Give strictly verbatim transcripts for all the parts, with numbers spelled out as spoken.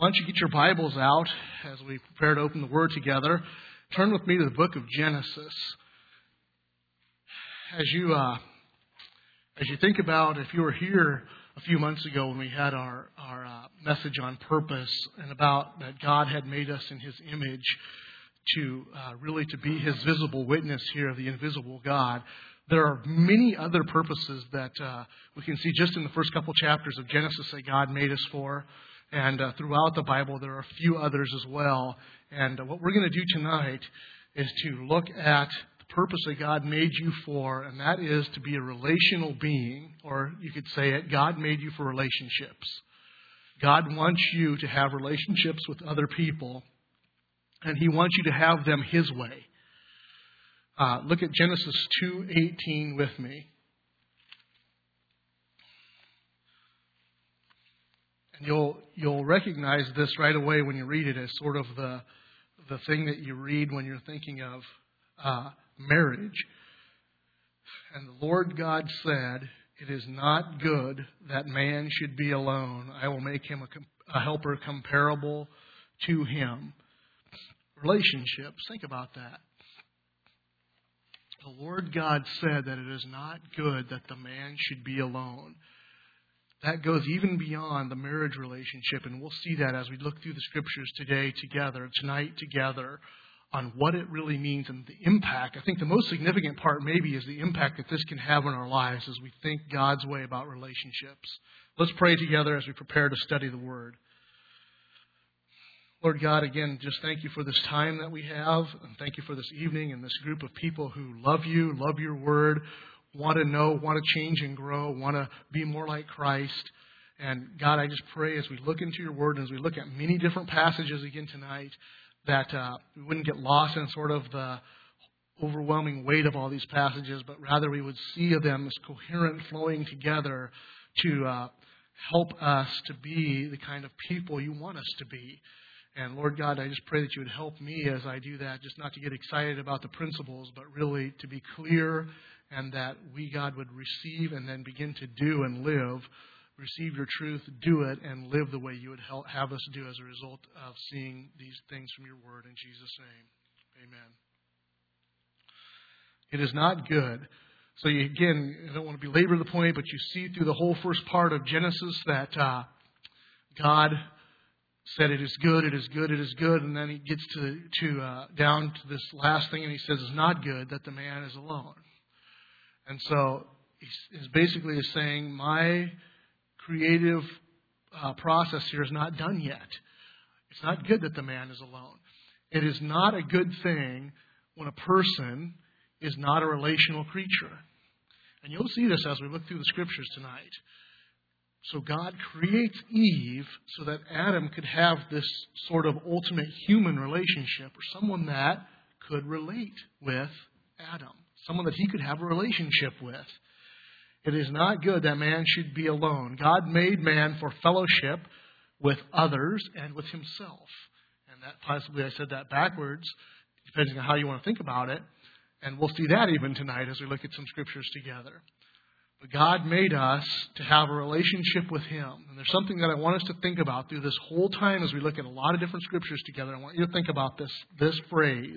Why don't you get your Bibles out as we prepare to open the Word together. Turn with me to the book of Genesis. As you uh, as you think about, if you were here a few months ago when we had our, our uh, message on purpose and about that God had made us in His image to uh, really to be His visible witness here of the invisible God, there are many other purposes that uh, we can see just in the first couple chapters of Genesis that God made us for. And uh, throughout the Bible, there are a few others as well. And uh, what we're going to do tonight is to look at the purpose that God made you for, and that is to be a relational being, or you could say it, God made you for relationships. God wants you to have relationships with other people, and He wants you to have them His way. Uh, look at Genesis two eighteen with me. And you'll you'll recognize this right away when you read it as sort of the the thing that you read when you're thinking of uh, marriage. And the Lord God said, "It is not good that man should be alone. I will make him a, a helper comparable to him." Relationships. Think about that. The Lord God said that it is not good that the man should be alone. That goes even beyond the marriage relationship, and we'll see that as we look through the Scriptures today together, tonight together, on what it really means and the impact. I think the most significant part maybe is the impact that this can have on our lives as we think God's way about relationships. Let's pray together as we prepare to study the Word. Lord God, again, just thank you for this time that we have, and thank you for this evening and this group of people who love you, love your Word, want to know, want to change and grow, want to be more like Christ. And God, I just pray as we look into your Word and as we look at many different passages again tonight, that uh, we wouldn't get lost in sort of the overwhelming weight of all these passages, but rather we would see them as coherent, flowing together to uh, help us to be the kind of people you want us to be. And Lord God, I just pray that you would help me as I do that, just not to get excited about the principles, but really to be clear, and that we, God, would receive and then begin to do and live, receive your truth, do it, and live the way you would help, have us do as a result of seeing these things from your Word. In Jesus' name, amen. It is not good. So you, again, I don't want to belabor the point, but you see through the whole first part of Genesis that uh, God said it is good, it is good, it is good, and then he gets to to uh, down to this last thing, and he says it's not good that the man is alone. And so he's basically is saying my creative uh, process here is not done yet. It's not good that the man is alone. It is not a good thing when a person is not a relational creature. And you'll see this as we look through the Scriptures tonight. So God creates Eve so that Adam could have this sort of ultimate human relationship, or someone that could relate with Adam, someone that he could have a relationship with. It is not good that man should be alone. God made man for fellowship with others and with himself. And that possibly I said that backwards, depending on how you want to think about it. And we'll see that even tonight as we look at some Scriptures together. But God made us to have a relationship with Him. And there's something that I want us to think about through this whole time as we look at a lot of different Scriptures together. I want you to think about this, this phrase.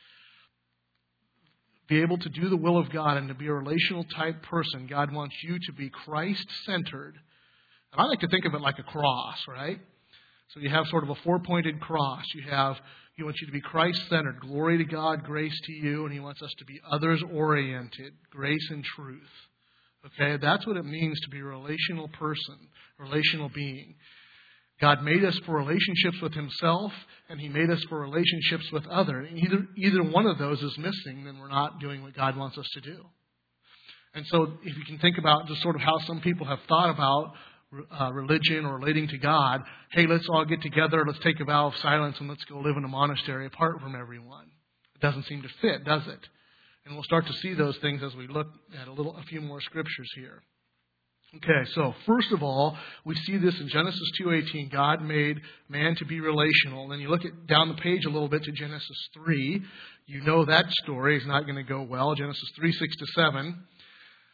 Be able to do the will of God and to be a relational type person. God wants you to be Christ-centered. And I like to think of it like a cross, right? So you have sort of a four-pointed cross. You have, He wants you to be Christ-centered. Glory to God, grace to you. And He wants us to be others-oriented. Grace and truth. Okay, that's what it means to be a relational person, a relational being. God made us for relationships with Himself, and He made us for relationships with others. Either, either one of those is missing, then we're not doing what God wants us to do. And so if you can think about just sort of how some people have thought about uh, religion or relating to God, hey, let's all get together, let's take a vow of silence, and let's go live in a monastery apart from everyone. It doesn't seem to fit, does it? And we'll start to see those things as we look at a little, a few more Scriptures here. Okay, so first of all, we see this in Genesis two eighteen. God made man to be relational. Then you look at down the page a little bit to Genesis three. You know that story is not going to go well. Genesis three, six to seven.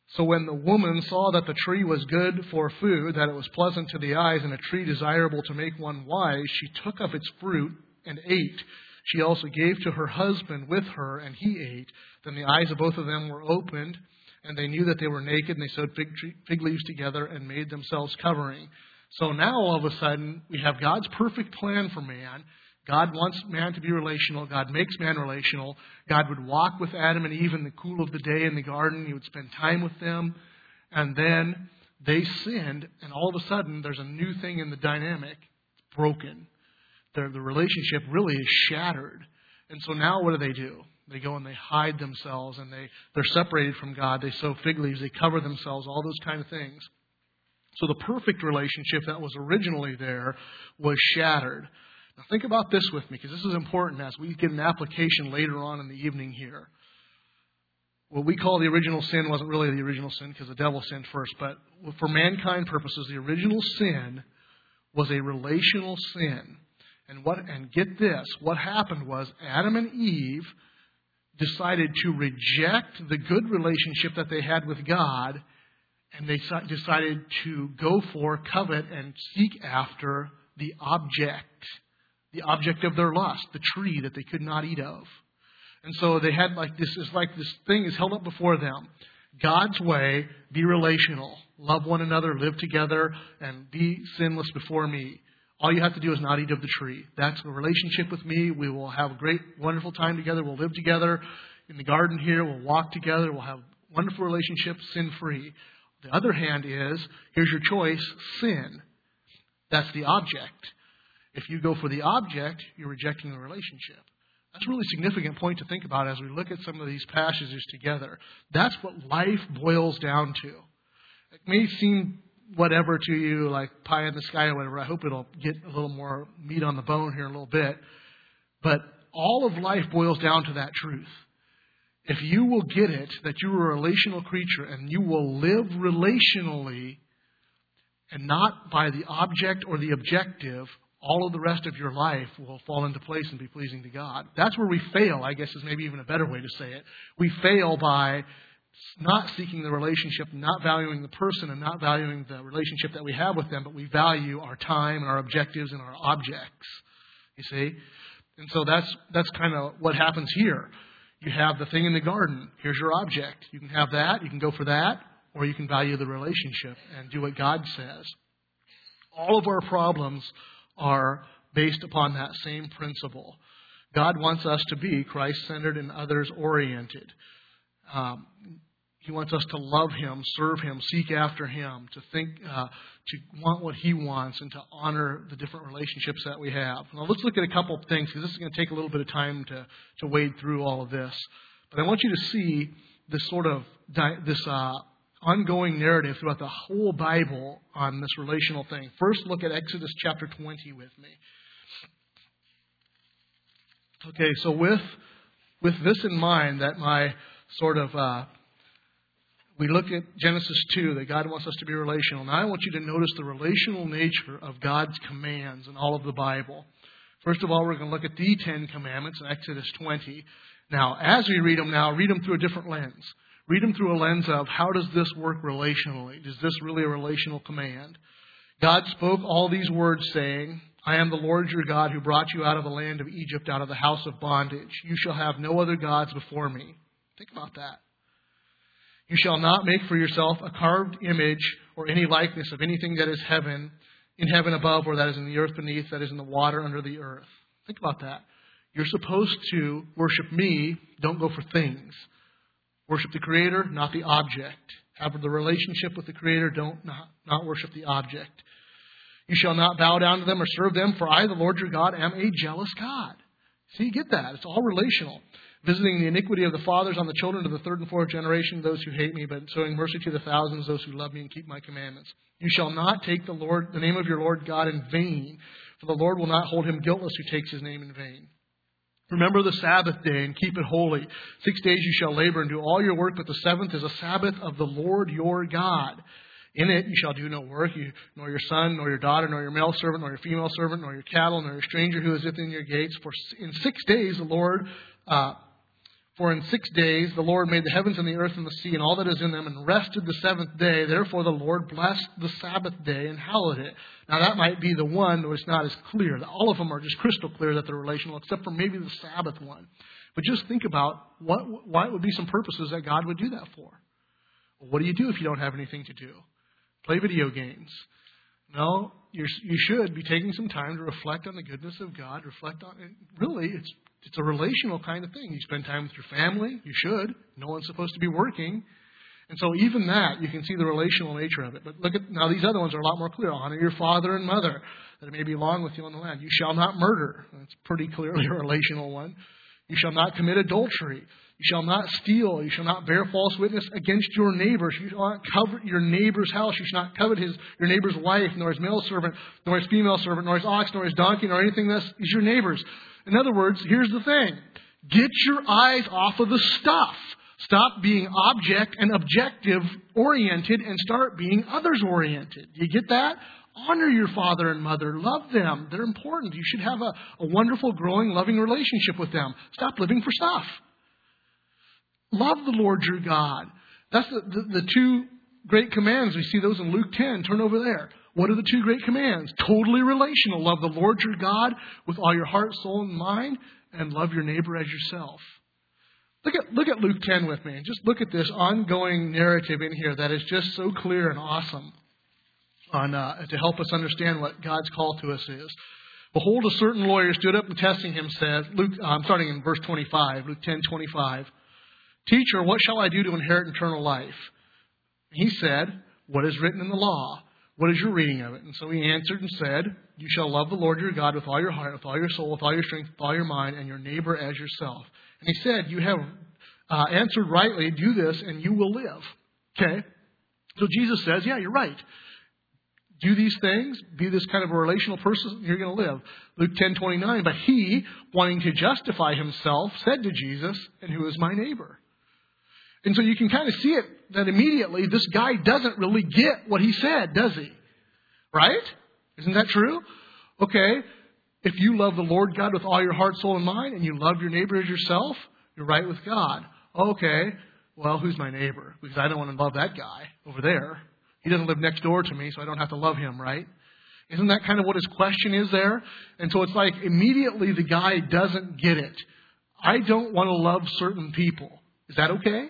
So when the woman saw that the tree was good for food, that it was pleasant to the eyes, and a tree desirable to make one wise, she took of its fruit and ate. She also gave to her husband with her, and he ate. Then the eyes of both of them were opened, and they knew that they were naked, and they sewed fig, tree, fig leaves together and made themselves covering. So now all of a sudden, we have God's perfect plan for man. God wants man to be relational. God makes man relational. God would walk with Adam and Eve in the cool of the day in the garden. He would spend time with them. And then they sinned, and all of a sudden, there's a new thing in the dynamic. It's broken. The, the relationship really is shattered. And so now what do they do? They go and they hide themselves, and they, they're separated from God. They sew fig leaves. They cover themselves, all those kind of things. So the perfect relationship that was originally there was shattered. Now think about this with me, because this is important as we get an application later on in the evening here. What we call the original sin wasn't really the original sin because the devil sinned first. But for mankind purposes, the original sin was a relational sin. And what? And get this, what happened was Adam and Eve decided to reject the good relationship that they had with God, and they decided to go for, covet, and seek after the object. The object of their lust, the tree that they could not eat of. And so they had like this, it's like this thing is held up before them. God's way, be relational. Love one another, live together, and be sinless before me. All you have to do is not eat of the tree. That's a relationship with me. We will have a great, wonderful time together. We'll live together in the garden here. We'll walk together. We'll have a wonderful relationship, sin-free. The other hand is, here's your choice, sin. That's the object. If you go for the object, you're rejecting the relationship. That's a really significant point to think about as we look at some of these passages together. That's what life boils down to. It may seem whatever to you, like pie in the sky or whatever. I hope it'll get a little more meat on the bone here in a little bit. But all of life boils down to that truth. If you will get it, that you're a relational creature and you will live relationally and not by the object or the objective, all of the rest of your life will fall into place and be pleasing to God. That's where we fail, I guess is maybe even a better way to say it. We fail by not seeking the relationship, not valuing the person, and not valuing the relationship that we have with them, but we value our time and our objectives and our objects. You see? And so that's that's kind of what happens here. You have the thing in the garden. Here's your object. You can have that, you can go for that, or you can value the relationship and do what God says. All of our problems are based upon that same principle. God wants us to be Christ-centered and others-oriented. Um, he wants us to love Him, serve Him, seek after Him, to think, uh, to want what He wants, and to honor the different relationships that we have. Now, let's look at a couple of things, because this is going to take a little bit of time to, to wade through all of this. But I want you to see this sort of this uh, ongoing narrative throughout the whole Bible on this relational thing. First, look at Exodus chapter twenty with me. Okay, so with with this in mind, that my sort of uh, we look at Genesis two, that God wants us to be relational. Now I want you to notice the relational nature of God's commands in all of the Bible. First of all, we're going to look at the Ten Commandments in Exodus twenty. Now, as we read them now, read them through a different lens. Read them through a lens of, how does this work relationally? Is this really a relational command? God spoke all these words saying, I am the Lord your God who brought you out of the land of Egypt, out of the house of bondage. You shall have no other gods before me. Think about that. You shall not make for yourself a carved image or any likeness of anything that is heaven, in heaven above, or that is in the earth beneath, that is in the water under the earth. Think about that. You're supposed to worship me, don't go for things. Worship the Creator, not the object. Have the relationship with the Creator, don't not, not worship the object. You shall not bow down to them or serve them, for I, the Lord your God, am a jealous God. See, you get that. It's all relational. Visiting the iniquity of the fathers on the children to the third and fourth generation, those who hate me, but showing mercy to the thousands, those who love me and keep my commandments. You shall not take the Lord, the name of your Lord God in vain, for the Lord will not hold him guiltless who takes his name in vain. Remember the Sabbath day and keep it holy. Six days you shall labor and do all your work, but the seventh is a Sabbath of the Lord your God. In it you shall do no work, you, nor your son, nor your daughter, nor your male servant, nor your female servant, nor your cattle, nor your stranger who is within your gates. For in six days the Lord, uh, For in six days the Lord made the heavens and the earth and the sea and all that is in them, and rested the seventh day. Therefore the Lord blessed the Sabbath day and hallowed it. Now that might be the one where it's not as clear. All of them are just crystal clear that they're relational, except for maybe the Sabbath one. But just think about what why would be some purposes that God would do that for. Well, what do you do if you don't have anything to do? Play video games. No, you're, you should be taking some time to reflect on the goodness of God. Reflect on it. Really, it's it's a relational kind of thing. You spend time with your family. You should. No one's supposed to be working. And so even that, you can see the relational nature of it. But look at, now these other ones are a lot more clear. Honor your father and mother, that it may be long with you on the land. You shall not murder. That's pretty clearly a relational one. You shall not commit adultery. You shall not steal. You shall not bear false witness against your neighbor. You shall not covet your neighbor's house. You shall not covet his your neighbor's wife, nor his male servant, nor his female servant, nor his ox, nor his donkey, nor anything that is your neighbor's. In other words, here's the thing. Get your eyes off of the stuff. Stop being object and objective oriented and start being others oriented. You get that? Honor your father and mother. Love them. They're important. You should have a, a wonderful, growing, loving relationship with them. Stop living for stuff. Love the Lord your God. That's the, the, the two great commands. We see those in Luke ten. Turn over there. What are the two great commands? Totally relational. Love the Lord your God with all your heart, soul, and mind, and love your neighbor as yourself. Look at look at Luke ten with me. Just look at this ongoing narrative in here that is just so clear and awesome on uh, to help us understand what God's call to us is. Behold, a certain lawyer stood up and testing him said, Luke, uh, I'm starting in verse twenty-five, Luke ten twenty-five. Teacher, what shall I do to inherit eternal life? He said, what is written in the law? What is your reading of it? And so he answered and said, you shall love the Lord your God with all your heart, with all your soul, with all your strength, with all your mind, and your neighbor as yourself. And he said, you have uh, answered rightly, do this and you will live. Okay? So Jesus says, yeah, you're right. Do these things, be this kind of a relational person, you're going to live. Luke ten twenty-nine, but he, wanting to justify himself, said to Jesus, and who is my neighbor? And so you can kind of see it that immediately this guy doesn't really get what he said, does he? Right? Isn't that true? Okay, if you love the Lord God with all your heart, soul, and mind, and you love your neighbor as yourself, you're right with God. Okay, well, who's my neighbor? Because I don't want to love that guy over there. He doesn't live next door to me, so I don't have to love him, right? Isn't that kind of what his question is there? And so it's like immediately the guy doesn't get it. I don't want to love certain people. Is that okay?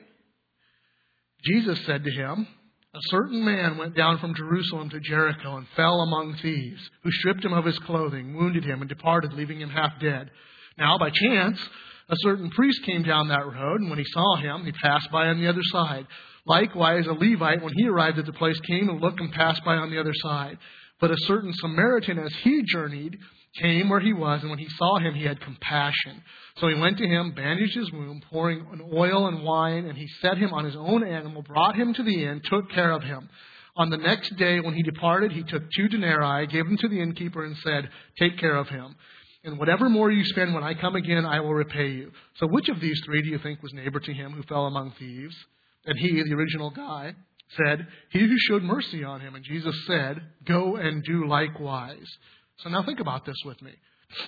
Jesus said to him, a certain man went down from Jerusalem to Jericho and fell among thieves, who stripped him of his clothing, wounded him, and departed, leaving him half dead. Now, by chance, a certain priest came down that road, and when he saw him, he passed by on the other side. Likewise, a Levite, when he arrived at the place, came and looked and passed by on the other side. But a certain Samaritan, as he journeyed, came where he was, and when he saw him, he had compassion. So he went to him, bandaged his wound, pouring an oil and wine, and he set him on his own animal, brought him to the inn, took care of him. On the next day, when he departed, he took two denarii, gave them to the innkeeper, and said, take care of him. And whatever more you spend when I come again, I will repay you. So which of these three do you think was neighbor to him who fell among thieves? And he, the original guy, said, he who showed mercy on him. And Jesus said, go and do likewise. So now think about this with me.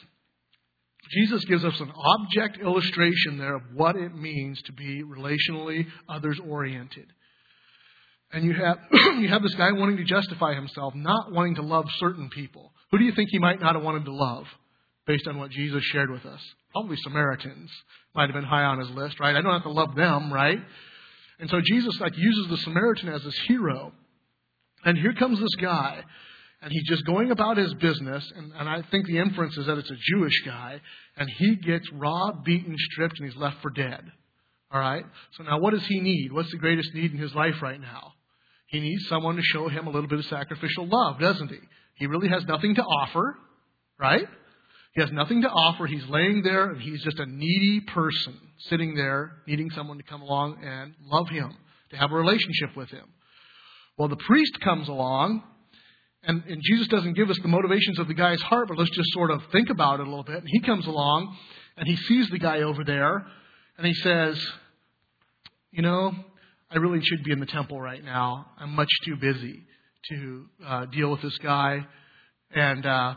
Jesus gives us an object illustration there of what it means to be relationally others-oriented. And you have you have this guy wanting to justify himself, not wanting to love certain people. Who do you think he might not have wanted to love, based on what Jesus shared with us? Probably Samaritans might have been high on his list, right? I don't have to love them, right? And so Jesus like uses the Samaritan as this hero. And here comes this guy. And he's just going about his business, and, and I think the inference is that it's a Jewish guy, and he gets robbed, beaten, stripped, and he's left for dead. All right? So now what does he need? What's the greatest need in his life right now? He needs someone to show him a little bit of sacrificial love, doesn't he? He really has nothing to offer, right? He has nothing to offer. He's laying there, and he's just a needy person sitting there, needing someone to come along and love him, to have a relationship with him. Well, the priest comes along, And, and Jesus doesn't give us the motivations of the guy's heart, but let's just sort of think about it a little bit. And he comes along, and he sees the guy over there, and he says, you know, I really should be in the temple right now. I'm much too busy to uh, deal with this guy. And uh,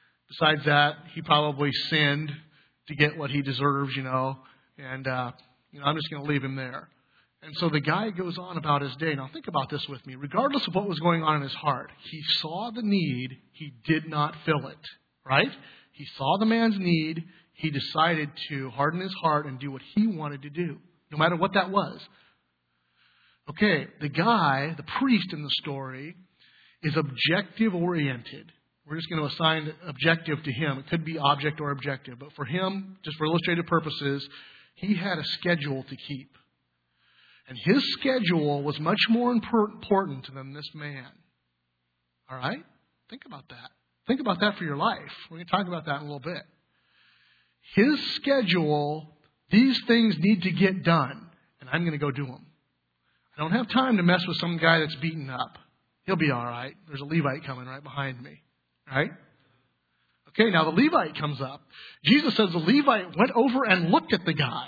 besides that, he probably sinned to get what he deserves, you know. And, uh, You know, I'm just going to leave him there. And so the guy goes on about his day. Now think about this with me. Regardless of what was going on in his heart, he saw the need. He did not fill it. Right? He saw the man's need. He decided to harden his heart and do what he wanted to do, no matter what that was. Okay, the guy, the priest in the story, is objective-oriented. We're just going to assign objective to him. It could be object or objective. But for him, just for illustrative purposes, he had a schedule to keep. And his schedule was much more important than this man. All right? Think about that. Think about that for your life. We're going to talk about that in a little bit. His schedule, these things need to get done, and I'm going to go do them. I don't have time to mess with some guy that's beaten up. He'll be all right. There's a Levite coming right behind me. Right? Okay, now the Levite comes up. Jesus says the Levite went over and looked at the guy.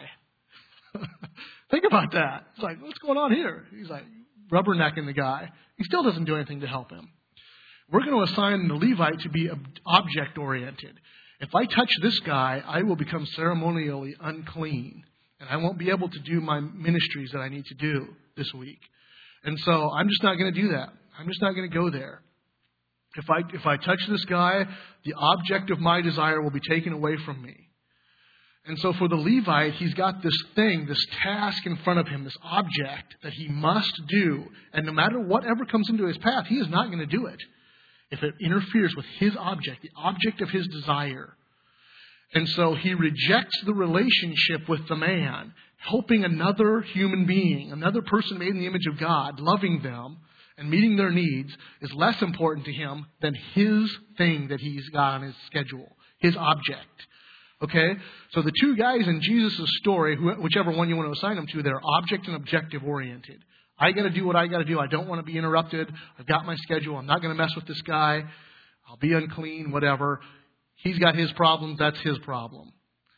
Think about that. It's like, what's going on here? He's like rubbernecking the guy. He still doesn't do anything to help him. We're going to assign the Levite to be object-oriented. If I touch this guy, I will become ceremonially unclean. And I won't be able to do my ministries that I need to do this week. And so I'm just not going to do that. I'm just not going to go there. If I, if I touch this guy, the object of my desire will be taken away from me. And so for the Levite, he's got this thing, this task in front of him, this object that he must do. And no matter whatever comes into his path, he is not going to do it if it interferes with his object, the object of his desire. And so he rejects the relationship with the man, helping another human being, another person made in the image of God, loving them and meeting their needs is less important to him than his thing that he's got on his schedule, his object. Okay? So the two guys in Jesus' story, whichever one you want to assign them to, they're object and objective oriented. I got to do what I got to do. I don't want to be interrupted. I've got my schedule. I'm not going to mess with this guy. I'll be unclean, whatever. He's got his problems. That's his problem.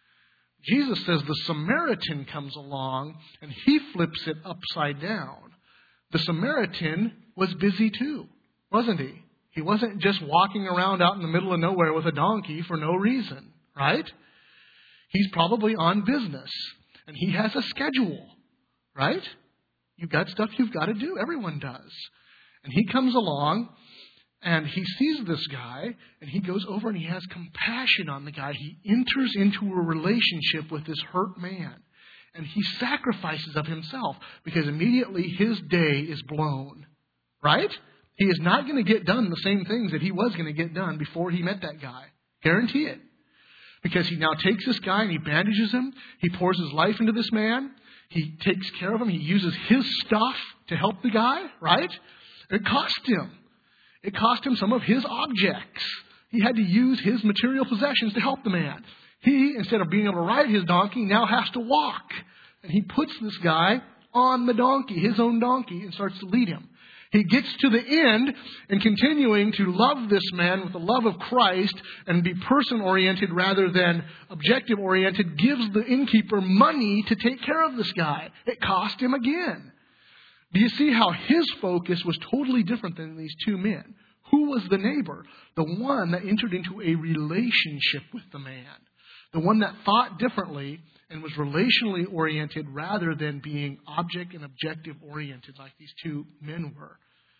Jesus says the Samaritan comes along and he flips it upside down. The Samaritan was busy too, wasn't he? He wasn't just walking around out in the middle of nowhere with a donkey for no reason, right? He's probably on business and he has a schedule, right? You've got stuff you've got to do. Everyone does. And he comes along and he sees this guy and he goes over and he has compassion on the guy. He enters into a relationship with this hurt man. And he sacrifices of himself because immediately his day is blown. Right? He is not going to get done the same things that he was going to get done before he met that guy. Guarantee it. Because he now takes this guy and he bandages him. He pours his life into this man. He takes care of him. He uses his stuff to help the guy. Right? It cost him. It cost him some of his objects. He had to use his material possessions to help the man. He, instead of being able to ride his donkey, now has to walk. And he puts this guy on the donkey, his own donkey, and starts to lead him. He gets to the end and continuing to love this man with the love of Christ and be person-oriented rather than objective-oriented, gives the innkeeper money to take care of this guy. It cost him again. Do you see how his focus was totally different than these two men? Who was the neighbor? The one that entered into a relationship with the man. The one that thought differently and was relationally oriented rather than being object and objective oriented like these two men were.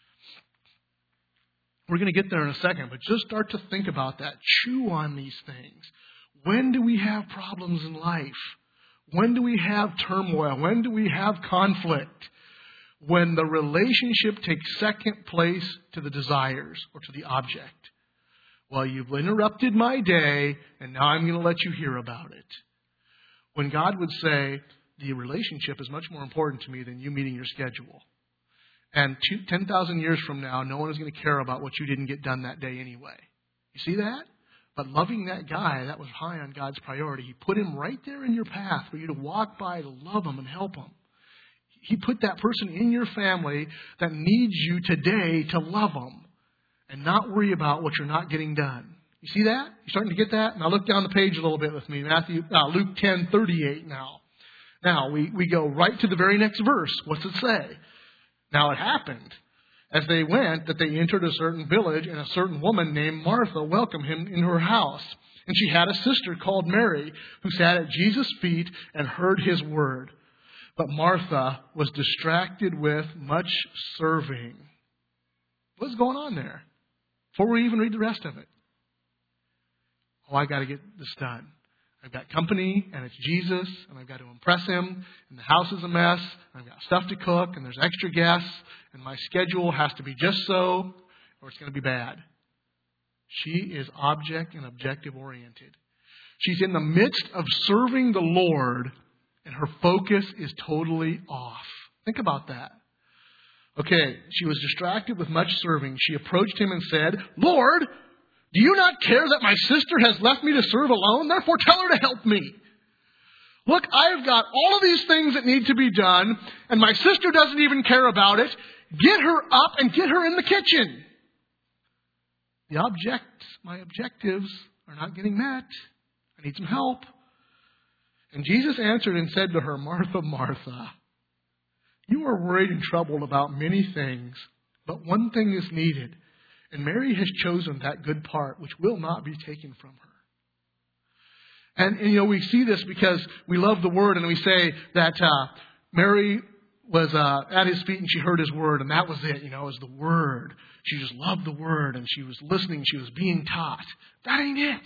We're going to get there in a second, but just start to think about that. Chew on these things. When do we have problems in life? When do we have turmoil? When do we have conflict? When the relationship takes second place to the desires or to the object. Well, you've interrupted my day, and now I'm going to let you hear about it. When God would say, the relationship is much more important to me than you meeting your schedule. And two, ten thousand years from now, no one is going to care about what you didn't get done that day anyway. You see that? But loving that guy, that was high on God's priority. He put him right there in your path for you to walk by, to love him and help him. He put that person in your family that needs you today to love them. And not worry about what you're not getting done. You see that? You starting to get that? Now look down the page a little bit with me. Matthew, uh, Luke ten thirty-eight now. Now we, we go right to the very next verse. What's it say? Now it happened as they went that they entered a certain village and a certain woman named Martha welcomed him in her house. And she had a sister called Mary who sat at Jesus' feet and heard his word. But Martha was distracted with much serving. What's going on there? Before we even read the rest of it. Oh, I got to get this done. I've got company, and it's Jesus, and I've got to impress him, and the house is a mess, and I've got stuff to cook, and there's extra guests, and my schedule has to be just so, or it's going to be bad. She is object and objective oriented. She's in the midst of serving the Lord, and her focus is totally off. Think about that. Okay, she was distracted with much serving. She approached him and said, Lord, do you not care that my sister has left me to serve alone? Therefore tell her to help me. Look, I've got all of these things that need to be done, and my sister doesn't even care about it. Get her up and get her in the kitchen. The objects, my objectives are not getting met. I need some help. And Jesus answered and said to her, Martha, Martha, you are worried and troubled about many things, but one thing is needed. And Mary has chosen that good part, which will not be taken from her. And, and you know, we see this because we love the Word, and we say that uh, Mary was uh, at his feet and she heard his word, and that was it. You know, it was the Word. She just loved the Word, and she was listening. She was being taught. That ain't it.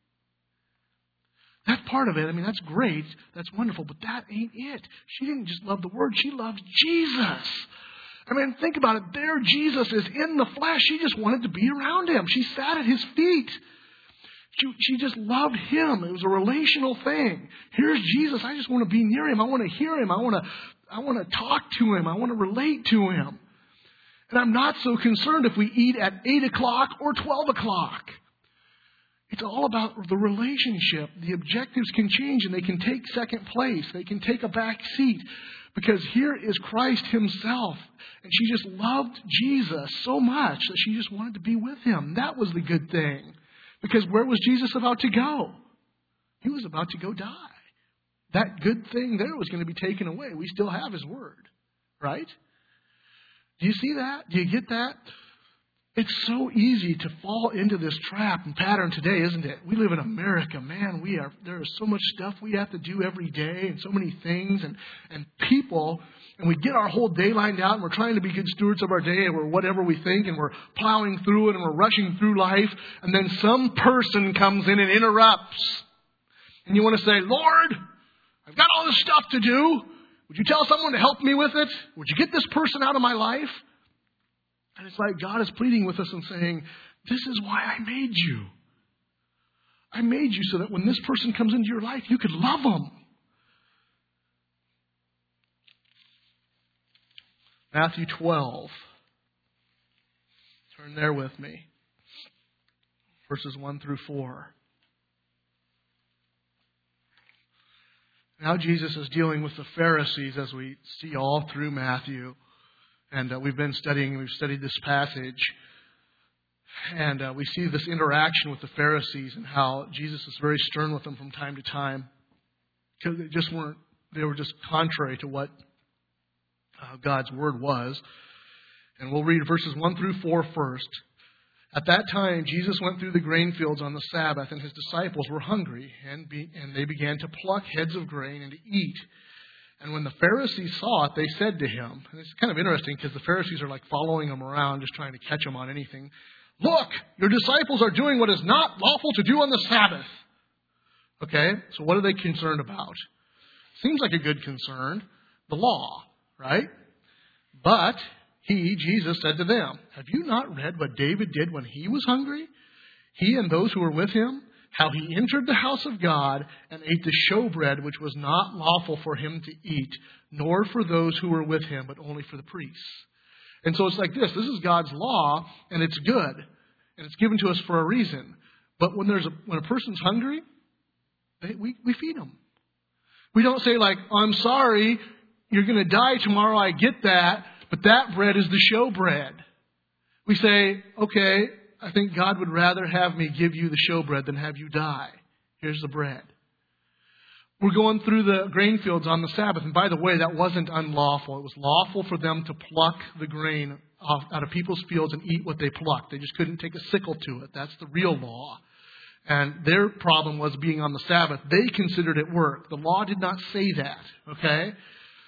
That part of it, I mean, that's great. That's wonderful, but that ain't it. She didn't just love the Word. She loved Jesus. I mean, think about it. There Jesus is in the flesh. She just wanted to be around him. She sat at his feet. She, she just loved him. It was a relational thing. Here's Jesus. I just want to be near him. I want to hear him. I want to, I want to talk to him. I want to relate to him. And I'm not so concerned if we eat at eight o'clock or twelve o'clock. It's all about the relationship. The objectives can change and they can take second place. They can take a back seat. Because here is Christ himself. And she just loved Jesus so much that she just wanted to be with him. That was the good thing. Because where was Jesus about to go? He was about to go die. That good thing there was going to be taken away. We still have his word. Right? Do you see that? Do you get that? It's so easy to fall into this trap and pattern today, isn't it? We live in America, man. We are there is so much stuff we have to do every day, and so many things, and and people, and we get our whole day lined out, and we're trying to be good stewards of our day, or whatever we think, and we're plowing through it, and we're rushing through life, and then some person comes in and interrupts, and you want to say, Lord, I've got all this stuff to do. Would you tell someone to help me with it? Would you get this person out of my life? And it's like God is pleading with us and saying, this is why I made you. I made you so that when this person comes into your life, you could love them. Matthew twelve. Turn there with me. Verses one through four. Now Jesus is dealing with the Pharisees, as we see all through Matthew. And uh, we've been studying, we've studied this passage. And uh, we see this interaction with the Pharisees and how Jesus is very stern with them from time to time. Because they just weren't, they were just contrary to what uh, God's word was. And we'll read verses one through four first. At that time, Jesus went through the grain fields on the Sabbath, and his disciples were hungry, and, be, and they began to pluck heads of grain and to eat. And when the Pharisees saw it, they said to him, and it's kind of interesting because the Pharisees are like following him around, just trying to catch him on anything. Look, your disciples are doing what is not lawful to do on the Sabbath. Okay, so what are they concerned about? Seems like a good concern. The law, right? But he, Jesus, said to them, have you not read what David did when he was hungry? He and those who were with him? How he entered the house of God and ate the showbread, which was not lawful for him to eat, nor for those who were with him, but only for the priests. And so it's like this. This is God's law, and it's good. And it's given to us for a reason. But when there's a, when a person's hungry, they, we, we feed them. We don't say like, I'm sorry, you're going to die tomorrow, I get that, but that bread is the showbread. We say, okay, I think God would rather have me give you the showbread than have you die. Here's the bread. We're going through the grain fields on the Sabbath. And by the way, that wasn't unlawful. It was lawful for them to pluck the grain off, out of people's fields and eat what they plucked. They just couldn't take a sickle to it. That's the real law. And their problem was being on the Sabbath. They considered it work. The law did not say that. Okay?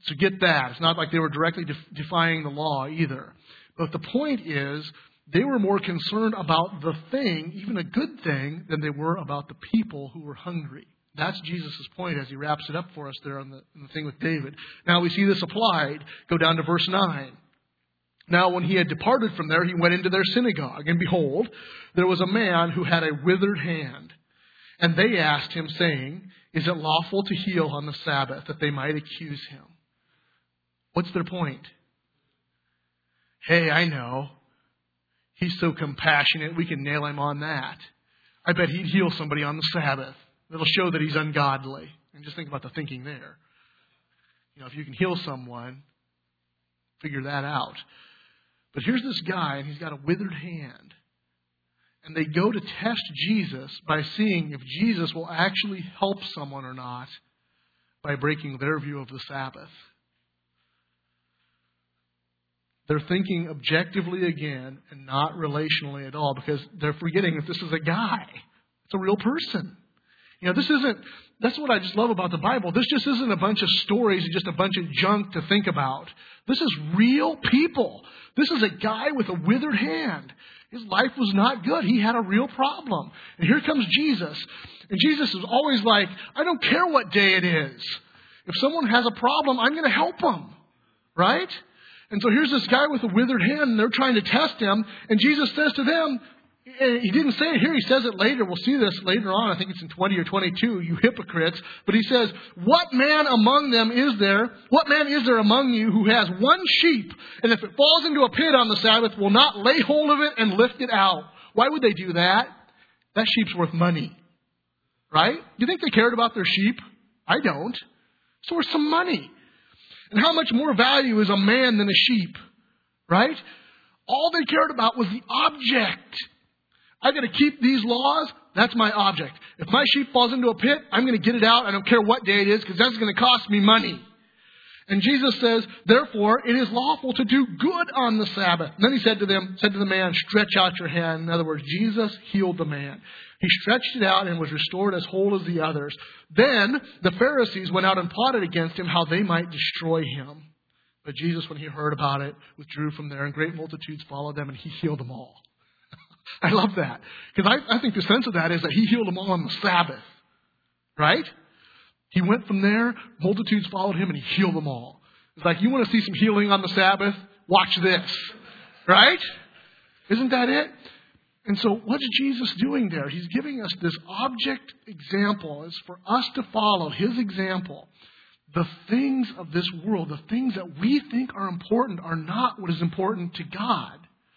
So get that. It's not like they were directly def- defying the law either. But the point is, they were more concerned about the thing, even a good thing, than they were about the people who were hungry. That's Jesus' point as he wraps it up for us there on the, on the thing with David. Now we see this applied. Go down to verse nine. Now when he had departed from there, he went into their synagogue. And behold, there was a man who had a withered hand. And they asked him, saying, is it lawful to heal on the Sabbath, that they might accuse him? What's their point? Hey, I know. He's so compassionate, we can nail him on that. I bet he'd heal somebody on the Sabbath. It'll show that he's ungodly. And just think about the thinking there. You know, if you can heal someone, figure that out. But here's this guy, and he's got a withered hand. And they go to test Jesus by seeing if Jesus will actually help someone or not by breaking their view of the Sabbath. They're thinking objectively again and not relationally at all, because they're forgetting that this is a guy. It's a real person. You know, this isn't, that's what I just love about the Bible. This just isn't a bunch of stories and just a bunch of junk to think about. This is real people. This is a guy with a withered hand. His life was not good. He had a real problem. And here comes Jesus. And Jesus is always like, I don't care what day it is. If someone has a problem, I'm going to help them. Right? And so here's this guy with a withered hand, and they're trying to test him. And Jesus says to them, he didn't say it here, he says it later. We'll see this later on. I think it's in twenty or twenty-two, you hypocrites. But he says, what man among them is there, what man is there among you who has one sheep, and if it falls into a pit on the Sabbath, will not lay hold of it and lift it out? Why would they do that? That sheep's worth money. Right? Do you think they cared about their sheep? I don't. It's worth some money. And how much more value is a man than a sheep? Right? All they cared about was the object. I got to keep these laws. That's my object. If my sheep falls into a pit, I'm going to get it out. I don't care what day it is, because that's going to cost me money. And Jesus says, therefore, it is lawful to do good on the Sabbath. And then he said to them, said to the man, stretch out your hand. In other words, Jesus healed the man. He stretched it out and was restored as whole as the others. Then the Pharisees went out and plotted against him how they might destroy him. But Jesus, when he heard about it, withdrew from there, and great multitudes followed them, and he healed them all. I love that. Because I, I think the sense of that is that he healed them all on the Sabbath. Right? He went from there, multitudes followed him, and he healed them all. It's like, you want to see some healing on the Sabbath? Watch this. Right? Isn't that it? And so what's Jesus doing there? He's giving us this object example. It's for us to follow his example. The things of this world, the things that we think are important, are not what is important to God.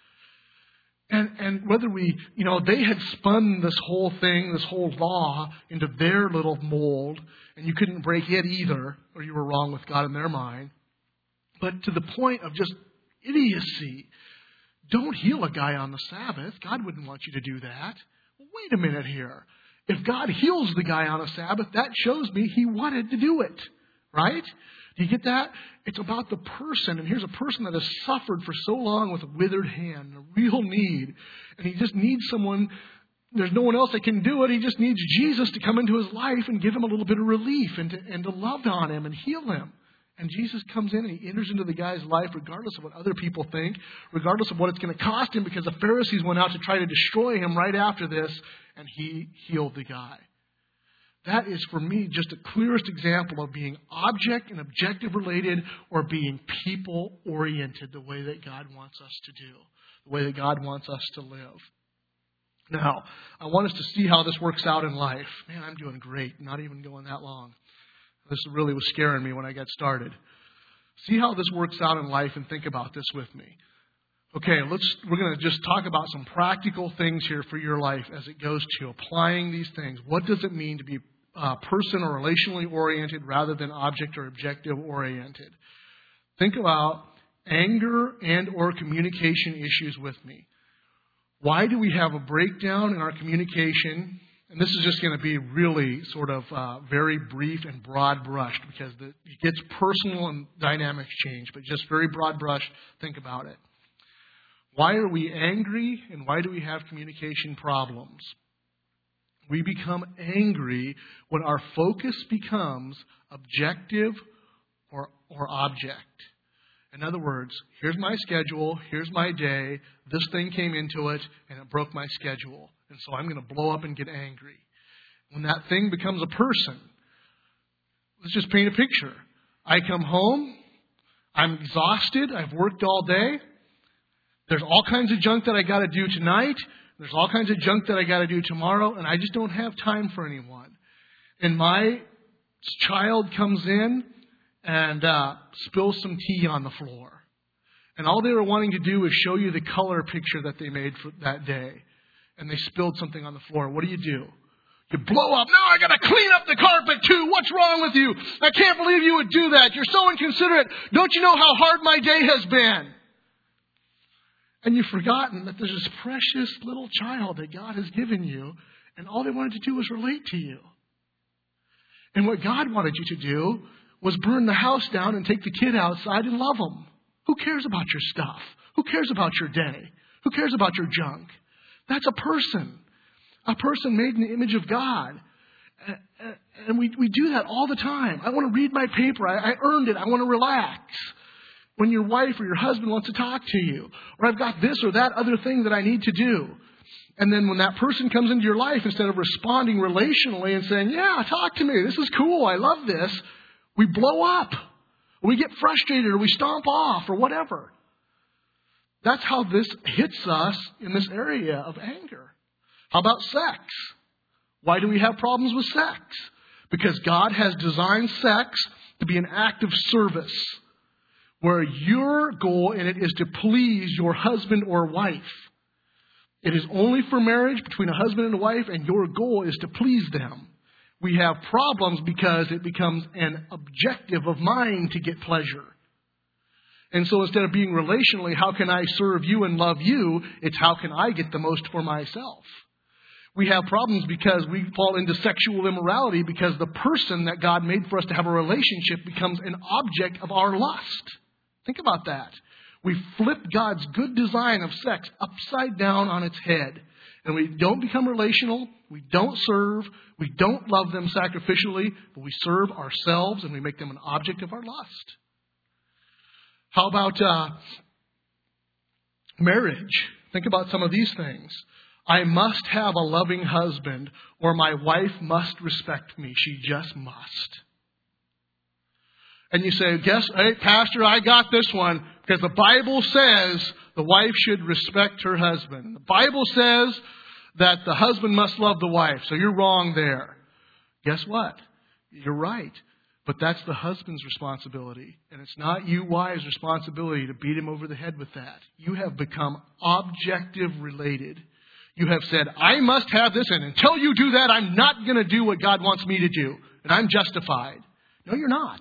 And and whether we, you know, they had spun this whole thing, this whole law, into their little mold, and you couldn't break it either, or you were wrong with God in their mind. But to the point of just idiocy, don't heal a guy on the Sabbath. God wouldn't want you to do that. Well, wait a minute here. If God heals the guy on a Sabbath, that shows me he wanted to do it. Right? Do you get that? It's about the person. And here's a person that has suffered for so long with a withered hand, a real need. And he just needs someone. There's no one else that can do it. He just needs Jesus to come into his life and give him a little bit of relief and to, and to love on him and heal him. And Jesus comes in and he enters into the guy's life regardless of what other people think, regardless of what it's going to cost him, because the Pharisees went out to try to destroy him right after this, and he healed the guy. That is, for me, just the clearest example of being object and objective related, or being people oriented, the way that God wants us to do, the way that God wants us to live. Now, I want us to see how this works out in life. Man, I'm doing great, not even going that long. This really was scaring me when I got started. See how this works out in life and think about this with me. Okay, let's, we're going to just talk about some practical things here for your life as it goes to applying these things. What does it mean to be uh, person or relationally oriented rather than object or objective oriented? Think about anger and or communication issues with me. Why do we have a breakdown in our communication? And this is just going to be really sort of uh, very brief and broad brushed, because the, it gets personal and dynamics change, but just very broad brushed, think about it. Why are we angry, and why do we have communication problems? We become angry when our focus becomes objective or or object. In other words, here's my schedule, here's my day, this thing came into it, and it broke my schedule. And so I'm going to blow up and get angry. When that thing becomes a person, let's just paint a picture. I come home, I'm exhausted, I've worked all day, there's all kinds of junk that I got to do tonight, there's all kinds of junk that I got to do tomorrow, and I just don't have time for anyone. And my child comes in and uh, spills some tea on the floor. And all they were wanting to do is show you the color picture that they made for that day. And they spilled something on the floor. What do you do? You blow up. Now I got to clean up the carpet too. What's wrong with you? I can't believe you would do that. You're so inconsiderate. Don't you know how hard my day has been? And you've forgotten that there's this precious little child that God has given you. And all they wanted to do was relate to you. And what God wanted you to do was burn the house down and take the kid outside and love him. Who cares about your stuff? Who cares about your day? Who cares about your junk? That's a person. A person made in the image of God. And we, we do that all the time. I want to read my paper. I, I earned it. I want to relax. When your wife or your husband wants to talk to you. Or I've got this or that other thing that I need to do. And then when that person comes into your life, instead of responding relationally and saying, yeah, talk to me. This is cool. I love this. We blow up. Or we get frustrated or we stomp off or whatever. That's how this hits us in this area of anger. How about sex? Why do we have problems with sex? Because God has designed sex to be an act of service where your goal in it is to please your husband or wife. It is only for marriage between a husband and a wife, and your goal is to please them. We have problems because it becomes an objective of mine to get pleasure. And so instead of being relationally, how can I serve you and love you? It's how can I get the most for myself? We have problems because we fall into sexual immorality because the person that God made for us to have a relationship becomes an object of our lust. Think about that. We flip God's good design of sex upside down on its head. And we don't become relational. We don't serve. We don't love them sacrificially. But we serve ourselves and we make them an object of our lust. How about uh, marriage? Think about some of these things. I must have a loving husband or my wife must respect me. She just must. And you say, guess, hey, Pastor, I got this one because the Bible says the wife should respect her husband. The Bible says that the husband must love the wife. So you're wrong there. Guess what? You're right. But that's the husband's responsibility. And it's not you, wives' responsibility to beat him over the head with that. You have become objective related. You have said, I must have this, and until you do that, I'm not going to do what God wants me to do. And I'm justified. No, you're not.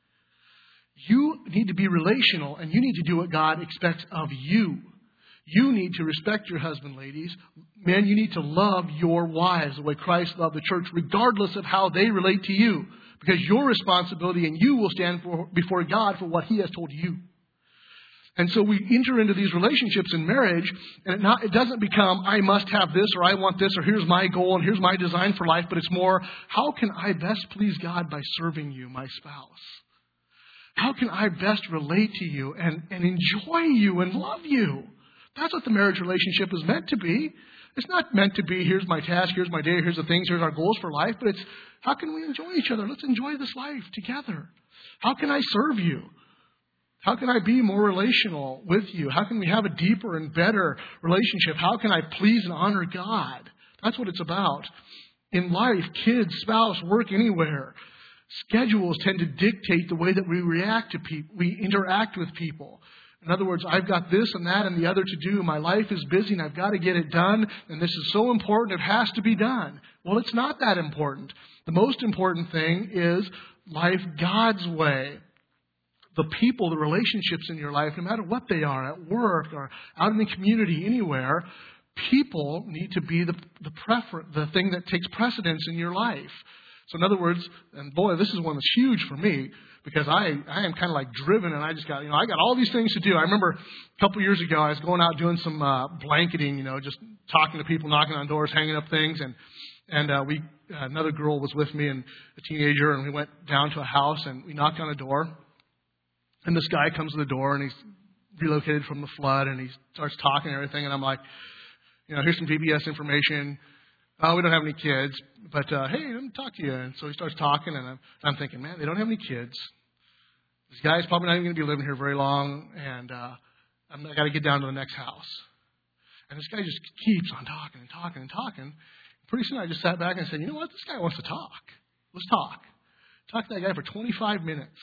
You need to be relational, and you need to do what God expects of you. You need to respect your husband, ladies. Men, you need to love your wives the way Christ loved the church, regardless of how they relate to you. Because your responsibility and you will stand for, before God for what He has told you. And so we enter into these relationships in marriage, and it, not, it doesn't become, I must have this, or I want this, or here's my goal, and here's my design for life. But it's more, how can I best please God by serving you, my spouse? How can I best relate to you and, and enjoy you and love you? That's what the marriage relationship is meant to be. It's not meant to be, here's my task, here's my day, here's the things, here's our goals for life. But it's, how can we enjoy each other? Let's enjoy this life together. How can I serve you? How can I be more relational with you? How can we have a deeper and better relationship? How can I please and honor God? That's what it's about. In life, kids, spouse, work, anywhere. Schedules tend to dictate the way that we react to people, we interact with people. In other words, I've got this and that and the other to do. My life is busy and I've got to get it done. And this is so important, it has to be done. Well, it's not that important. The most important thing is life God's way. The people, the relationships in your life, no matter what they are, at work or out in the community, anywhere, people need to be the the prefer, the thing that takes precedence in your life. So in other words, and boy, this is one that's huge for me because I, I am kind of like driven and I just got, you know, I got all these things to do. I remember a couple of years ago, I was going out doing some uh, blanketing, you know, just talking to people, knocking on doors, hanging up things. And, and uh, we, another girl was with me and a teenager, and we went down to a house and we knocked on a door. And this guy comes to the door, and he's relocated from the flood, and he starts talking and everything. And I'm like, you know, here's some V B S information. Oh, we don't have any kids, but uh, hey, let me talk to you. And so he starts talking, and I'm, I'm thinking, man, they don't have any kids. This guy's probably not even going to be living here very long, and uh, I'm, I got to get down to the next house. And this guy just keeps on talking and talking and talking. Pretty soon I just sat back and said, you know what? This guy wants to talk. Let's talk. Talk to that guy for twenty-five minutes.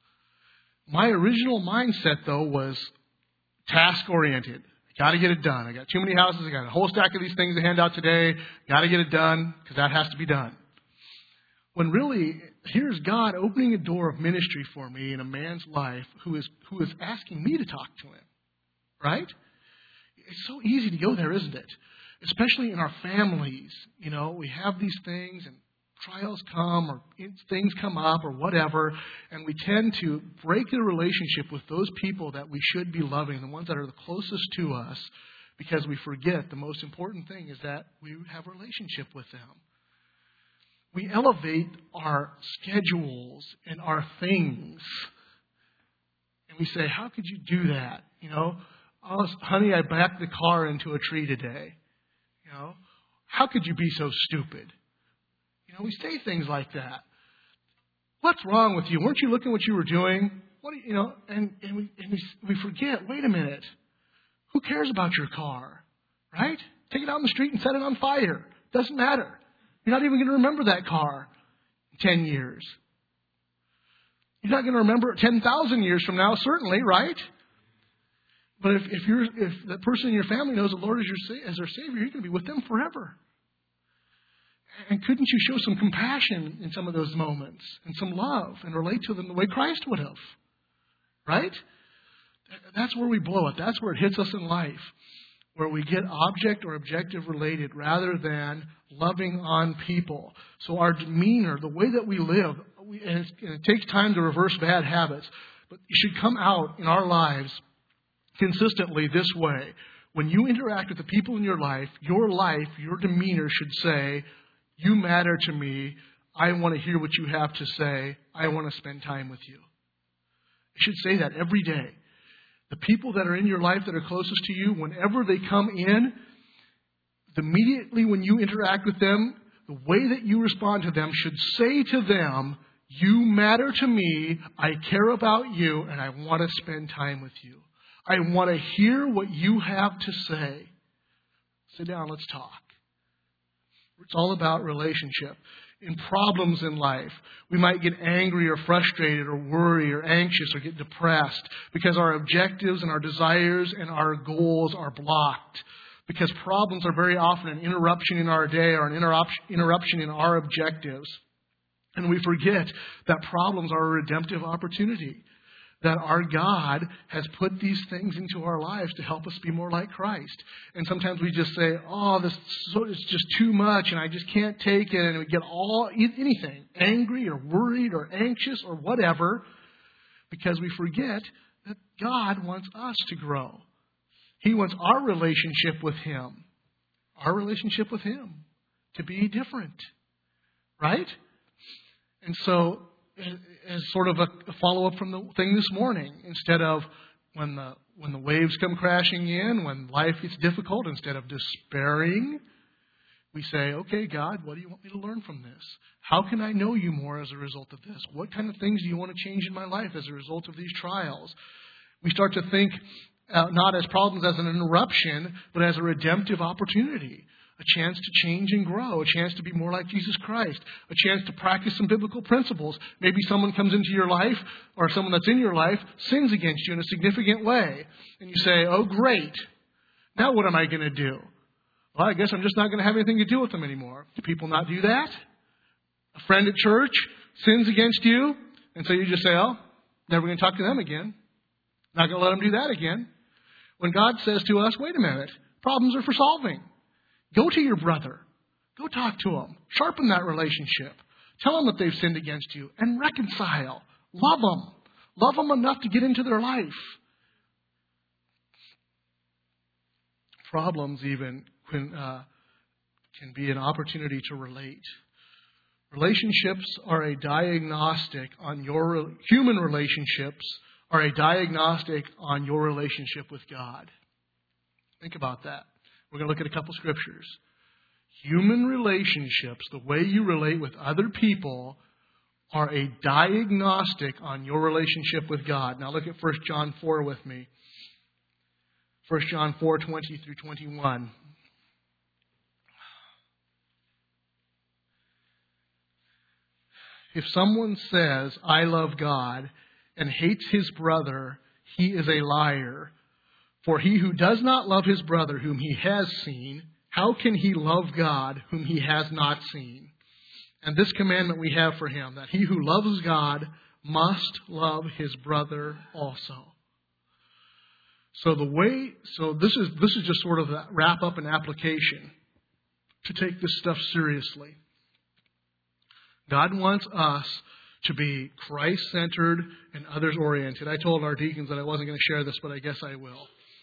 My original mindset, though, was task-oriented. I got to get it done. I got too many houses. I got a whole stack of these things to hand out today. Got to get it done because that has to be done. When really, here's God opening a door of ministry for me in a man's life who is who is asking me to talk to him. Right? It's so easy to go there, isn't it? Especially in our families. You know, we have these things and trials come or things come up or whatever, and we tend to break the relationship with those people that we should be loving, the ones that are the closest to us, because we forget the most important thing is that we have a relationship with them. We elevate our schedules and our things, and we say, how could you do that? You know, oh, honey, I backed the car into a tree today. You know, how could you be so stupid? You know, we say things like that. What's wrong with you? Weren't you looking what you were doing? What do you, you know? And, and, we, and we, we forget. Wait a minute. Who cares about your car, right? Take it out on the street and set it on fire. Doesn't matter. You're not even going to remember that car in ten years. You're not going to remember it ten thousand years from now, certainly, right? But if, if you're if the person in your family knows the Lord as your as their Savior, you're going to be with them forever. And couldn't you show some compassion in some of those moments and some love and relate to them the way Christ would have? Right? That's where we blow it. That's where it hits us in life, where we get object or objective related rather than loving on people. So our demeanor, the way that we live, we, and, it's, and it takes time to reverse bad habits, but it should come out in our lives consistently this way. When you interact with the people in your life, your life, your demeanor should say, you matter to me. I want to hear what you have to say. I want to spend time with you. It should say that every day. The people that are in your life that are closest to you, whenever they come in, immediately when you interact with them, the way that you respond to them should say to them, you matter to me. I care about you, and I want to spend time with you. I want to hear what you have to say. Sit down, let's talk. It's all about relationship. In problems in life, we might get angry or frustrated or worry or anxious or get depressed because our objectives and our desires and our goals are blocked. Because problems are very often an interruption in our day or an interruption in our objectives. And we forget that problems are a redemptive opportunity. That our God has put these things into our lives to help us be more like Christ. And sometimes we just say, oh, this is just too much and I just can't take it. And we get all anything, angry or worried or anxious or whatever, because we forget that God wants us to grow. He wants our relationship with Him, our relationship with Him to be different. Right? And so, as sort of a follow-up from the thing this morning, instead of when the when the waves come crashing in, when life gets difficult, instead of despairing, we say, okay, God, what do you want me to learn from this? How can I know you more as a result of this? What kind of things do you want to change in my life as a result of these trials? We start to think uh, not as problems as an interruption, but as a redemptive opportunity. A chance to change and grow, a chance to be more like Jesus Christ, a chance to practice some biblical principles. Maybe someone comes into your life, or someone that's in your life sins against you in a significant way. And you say, oh, great. Now what am I going to do? Well, I guess I'm just not going to have anything to do with them anymore. Do people not do that? A friend at church sins against you, and so you just say, oh, never going to talk to them again. Not going to let them do that again. When God says to us, wait a minute, problems are for solving. Go to your brother. Go talk to him. Sharpen that relationship. Tell them that they've sinned against you and reconcile. Love them. Love them enough to get into their life. Problems even can, uh, can be an opportunity to relate. Relationships are a diagnostic on your human relationships are a diagnostic on your relationship with God. Think about that. We're going to look at a couple scriptures. Human relationships, the way you relate with other people, are a diagnostic on your relationship with God. Now look at First John four with me. First John four, twenty through twenty-one. If someone says, I love God, and hates his brother, he is a liar. For he who does not love his brother whom he has seen, how can he love God whom he has not seen? And this commandment we have for him, that he who loves God must love his brother also. So the way, so this is this is just sort of a wrap up and application to take this stuff seriously. God wants us to be Christ-centered and others-oriented. I told our deacons that I wasn't going to share this, but I guess I will.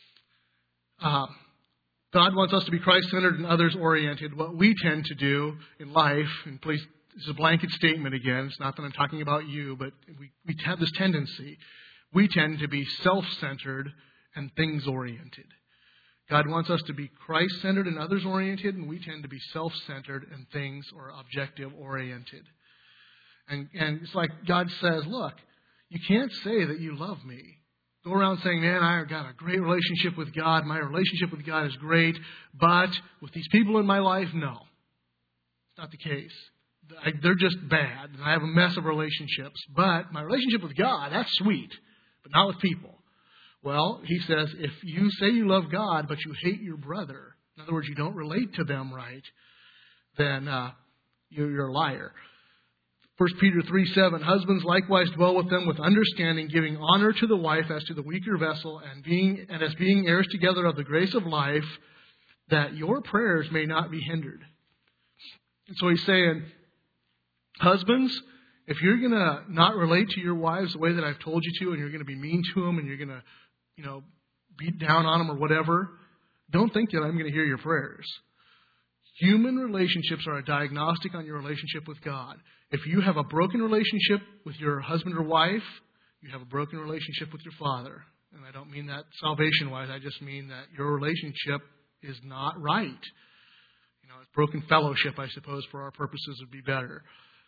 Uh, God wants us to be Christ-centered and others-oriented. What we tend to do in life, and please, this is a blanket statement again. It's not that I'm talking about you, but we, we have this tendency. We tend to be self-centered and things-oriented. God wants us to be Christ-centered and others-oriented, and we tend to be self-centered and things or objective-oriented. And, and it's like God says, look, you can't say that you love me. Go around saying, man, I've got a great relationship with God. My relationship with God is great. But with these people in my life, no. It's not the case. I, they're just bad. And I have a mess of relationships. But my relationship with God, that's sweet. But not with people. Well, he says, if you say you love God, but you hate your brother, in other words, you don't relate to them right, then uh, you're, you're a liar. First Peter three seven, husbands likewise dwell with them with understanding, giving honor to the wife as to the weaker vessel, and being and as being heirs together of the grace of life, that your prayers may not be hindered. And so he's saying, husbands, if you're going to not relate to your wives the way that I've told you to, and you're going to be mean to them, and you're going to, you know, beat down on them or whatever, don't think that I'm going to hear your prayers. Human relationships are a diagnostic on your relationship with God. If you have a broken relationship with your husband or wife, you have a broken relationship with your father. And I don't mean that salvation-wise. I just mean that your relationship is not right. You know, it's broken fellowship, I suppose, for our purposes would be better.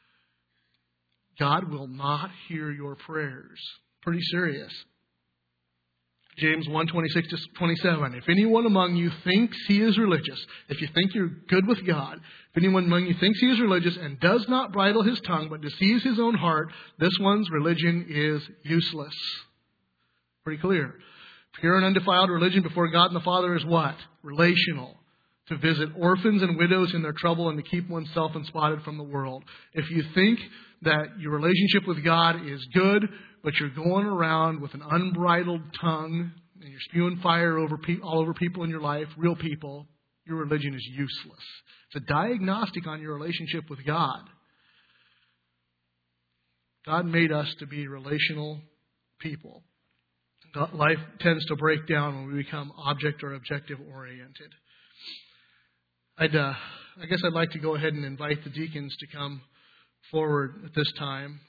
God will not hear your prayers. Pretty serious. James one, twenty-six to twenty-seven. If anyone among you thinks he is religious, if you think you're good with God, if anyone among you thinks he is religious and does not bridle his tongue but deceives his own heart, this one's religion is useless. Pretty clear. Pure and undefiled religion before God and the Father is what? Relational. To visit orphans and widows in their trouble and to keep oneself unspotted from the world. If you think that your relationship with God is good, but you're going around with an unbridled tongue and you're spewing fire over pe- all over people in your life, real people, your religion is useless. It's a diagnostic on your relationship with God. God made us to be relational people. Life tends to break down when we become object or objective oriented. I'd, uh, I guess I'd like to go ahead and invite the deacons to come forward at this time.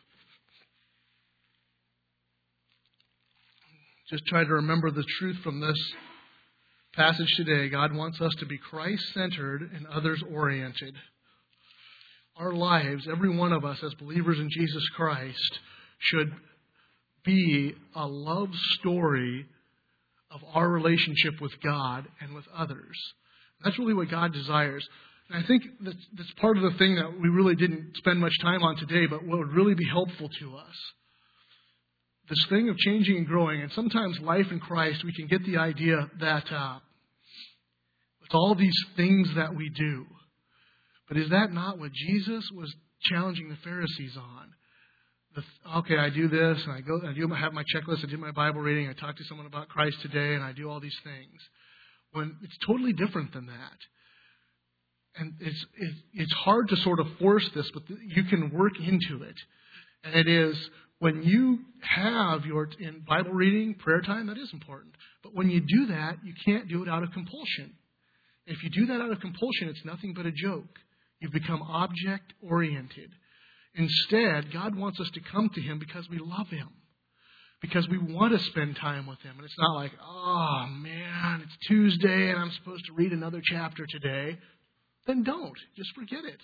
Just try to remember the truth from this passage today. God wants us to be Christ-centered and others-oriented. Our lives, every one of us as believers in Jesus Christ, should be a love story of our relationship with God and with others. That's really what God desires. And I think that's, that's part of the thing that we really didn't spend much time on today, but what would really be helpful to us. This thing of changing and growing, and sometimes life in Christ, we can get the idea that uh, it's all these things that we do. But is that not what Jesus was challenging the Pharisees on? The, okay, I do this, and I go, I do have my checklist, I do my Bible reading, I talk to someone about Christ today, and I do all these things. When it's totally different than that. And it's it, it's hard to sort of force this, but you can work into it. And it is when you have your in Bible reading, prayer time, that is important. But when you do that, you can't do it out of compulsion. If you do that out of compulsion, it's nothing but a joke. You've become object-oriented. Instead, God wants us to come to Him because we love Him. because we want to spend time with Him. And it's not like, oh, man, it's Tuesday and I'm supposed to read another chapter today. Then don't. Just forget it.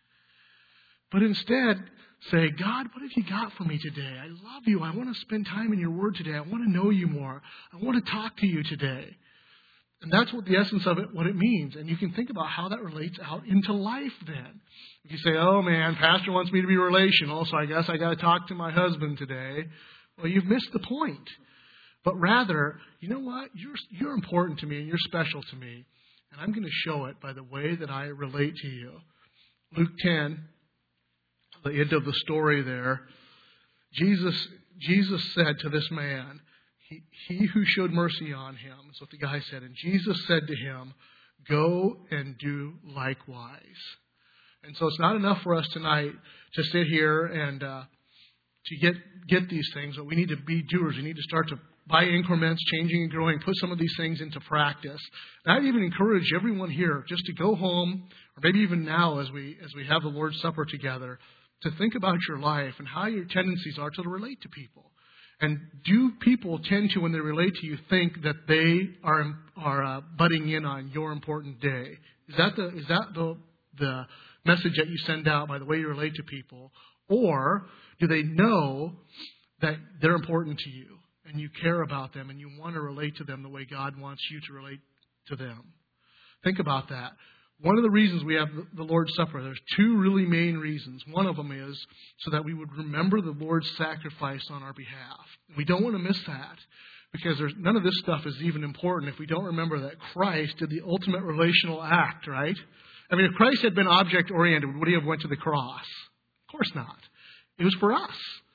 But instead, say, God, what have you got for me today? I love you. I want to spend time in your word today. I want to know you more. I want to talk to you today. And that's what the essence of it, what it means. And you can think about how that relates out into life then. If you say, oh man, Pastor wants me to be relational, so I guess I got to talk to my husband today. Well, you've missed the point. But rather, you know what? You're, you're important to me and you're special to me. And I'm going to show it by the way that I relate to you. Luke ten, the end of the story there, Jesus, Jesus said to this man, he, he who showed mercy on him, that's what the guy said, and Jesus said to him, go and do likewise. And so it's not enough for us tonight to sit here and uh, to get get these things, but we need to be doers. We need to start to, by increments, changing and growing, put some of these things into practice. And I'd even encourage everyone here just to go home, or maybe even now as we as we have the Lord's Supper together, to think about your life and how your tendencies are to relate to people. And do people tend to, when they relate to you, think that they are are uh, butting in on your important day? Is that the is that the the message that you send out by the way you relate to people? Or do they know that they're important to you and you care about them and you want to relate to them the way God wants you to relate to them? Think about that. One of the reasons we have the Lord's Supper, there's two really main reasons. One of them is so that we would remember the Lord's sacrifice on our behalf. We don't want to miss that because there's, none of this stuff is even important if we don't remember that Christ did the ultimate relational act, right? I mean, if Christ had been object-oriented, would he have went to the cross? Of course not. It was for us.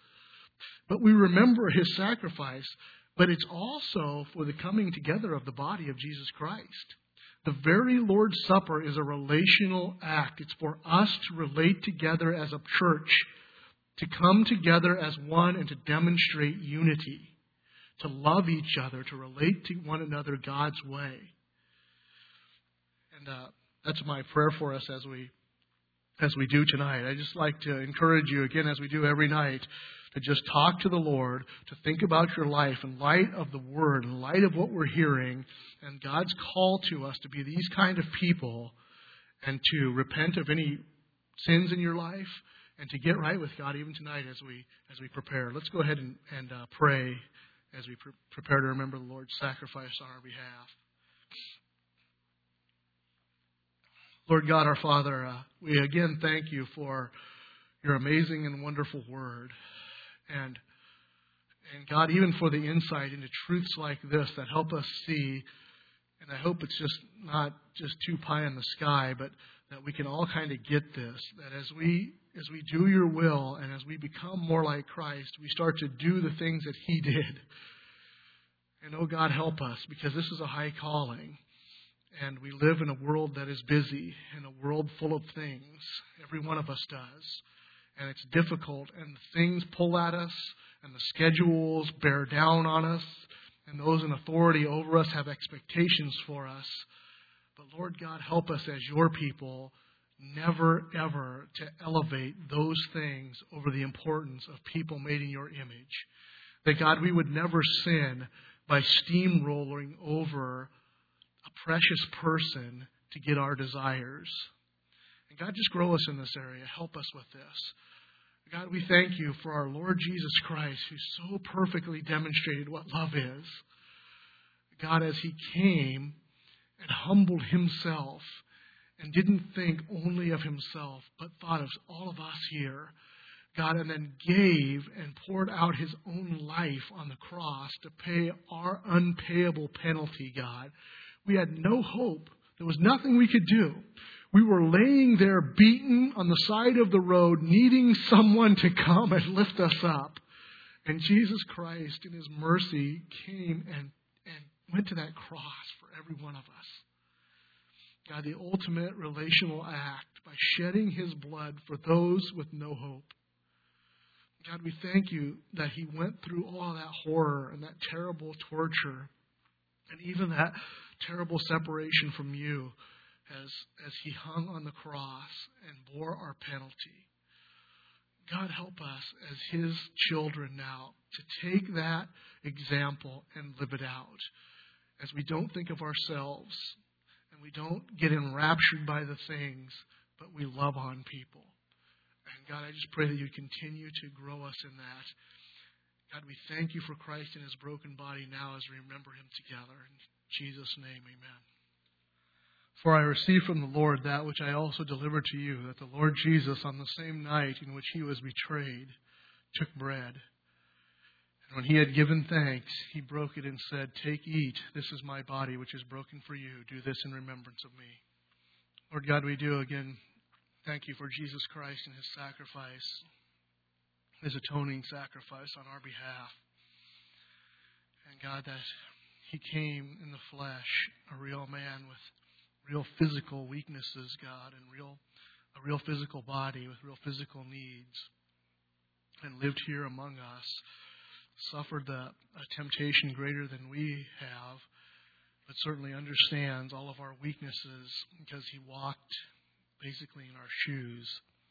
But we remember his sacrifice, but it's also for the coming together of the body of Jesus Christ. The very Lord's Supper is a relational act. It's for us to relate together as a church, to come together as one and to demonstrate unity, to love each other, to relate to one another God's way. And uh, that's my prayer for us as we as we do tonight. I just like to encourage you, again, as we do every night, to just talk to the Lord, to think about your life in light of the Word, in light of what we're hearing, and God's call to us to be these kind of people and to repent of any sins in your life and to get right with God even tonight as we as we prepare. Let's go ahead and, and uh, pray as we pre- prepare to remember the Lord's sacrifice on our behalf. Lord God, our Father, uh, we again thank you for your amazing and wonderful Word. And, and God, even for the insight into truths like this that help us see, and I hope it's just not just too pie in the sky, but that we can all kind of get this, that as we as we do your will and as we become more like Christ, we start to do the things that he did. And oh God, help us, because this is a high calling. And we live in a world that is busy, in a world full of things. Every one of us does. And it's difficult, and things pull at us, and the schedules bear down on us, and those in authority over us have expectations for us. But Lord God, help us as your people never, ever to elevate those things over the importance of people made in your image. That God, we would never sin by steamrolling over a precious person to get our desires. And God, just grow us in this area. Help us with this. God, we thank you for our Lord Jesus Christ, who so perfectly demonstrated what love is. God, as he came and humbled himself and didn't think only of himself, but thought of all of us here. God, and then gave and poured out his own life on the cross to pay our unpayable penalty, God. We had no hope. There was nothing we could do. We were laying there beaten on the side of the road, needing someone to come and lift us up. And Jesus Christ, in his mercy, came and, and went to that cross for every one of us. God, the ultimate relational act by shedding his blood for those with no hope. God, we thank you that he went through all that horror and that terrible torture and even that terrible separation from you as, as he hung on the cross and bore our penalty. God, help us as His children now to take that example and live it out. As we don't think of ourselves and we don't get enraptured by the things, but we love on people. And God, I just pray that you continue to grow us in that. God, we thank you for Christ and His broken body now as we remember Him together. In Jesus' name, amen. For I received from the Lord that which I also delivered to you, that the Lord Jesus, on the same night in which He was betrayed, took bread. And when He had given thanks, He broke it and said, "Take, eat. This is my body, which is broken for you. Do this in remembrance of me." Lord God, we do again thank you for Jesus Christ and His sacrifice, His atoning sacrifice on our behalf. And God, that He came in the flesh, a real man with real physical weaknesses, God, and real a real physical body with real physical needs, and lived here among us, suffered the, a temptation greater than we have, but certainly understands all of our weaknesses because He walked basically in our shoes.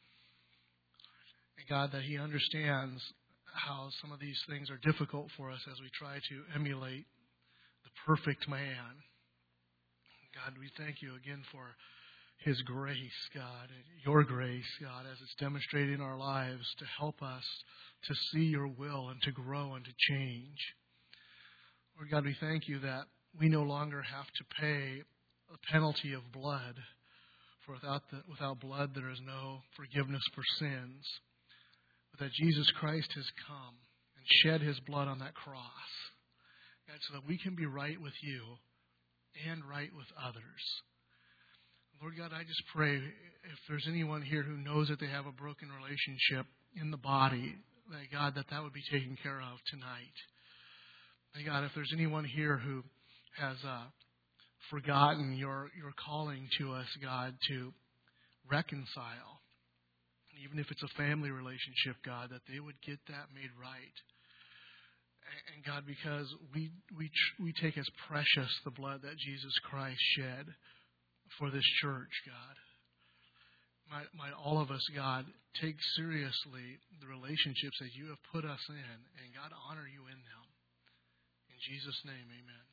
And God, that He understands how some of these things are difficult for us as we try to emulate the perfect man. God, we thank you again for His grace, God, your grace, God, as it's demonstrated in our lives to help us to see your will and to grow and to change. Lord God, we thank you that we no longer have to pay a penalty of blood, for without, the, without blood there is no forgiveness for sins, but that Jesus Christ has come and shed His blood on that cross, God, so that we can be right with you and right with others. Lord God, I just pray if there's anyone here who knows that they have a broken relationship in the body, that God, that that would be taken care of tonight. And God, if there's anyone here who has uh, forgotten your, your calling to us, God, to reconcile, even if it's a family relationship, God, that they would get that made right. And God, because we we we take as precious the blood that Jesus Christ shed for this church, God. Might, might all of us, God, take seriously the relationships that you have put us in, and God, honor you in them. In Jesus' name, amen.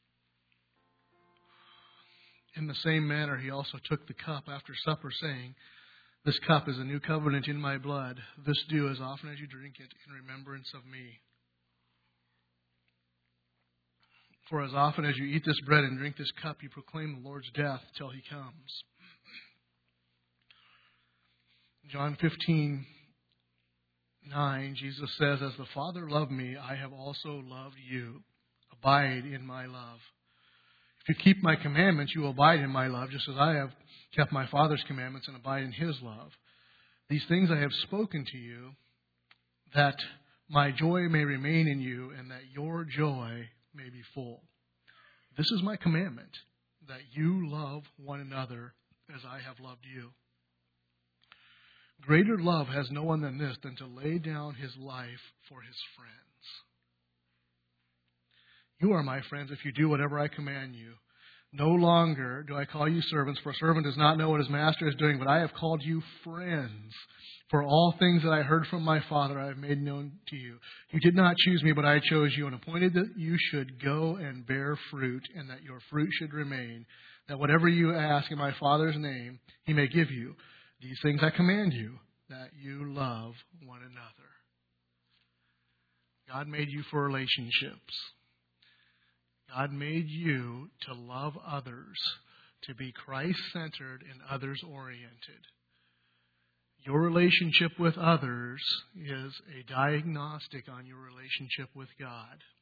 In the same manner, He also took the cup after supper, saying, "This cup is a new covenant in my blood. This do as often as you drink it in remembrance of me. For as often as you eat this bread and drink this cup, you proclaim the Lord's death till He comes." John fifteen nine, Jesus says, "As the Father loved me, I have also loved you. Abide in my love. If you keep my commandments, you will abide in my love, just as I have kept my Father's commandments and abide in His love. These things I have spoken to you, that my joy may remain in you, and that your joy may be full. This is my commandment, that you love one another as I have loved you. Greater love has no one than this, than to lay down his life for his friends. You are my friends if you do whatever I command you. No longer do I call you servants, for a servant does not know what his master is doing, but I have called you friends. For all things that I heard from my Father I have made known to you. You did not choose me, but I chose you and appointed that you should go and bear fruit, and that your fruit should remain, that whatever you ask in my Father's name, He may give you. These things I command you, that you love one another." God made you for relationships. God made you to love others, to be Christ-centered and others-oriented. Your relationship with others is a diagnostic on your relationship with God.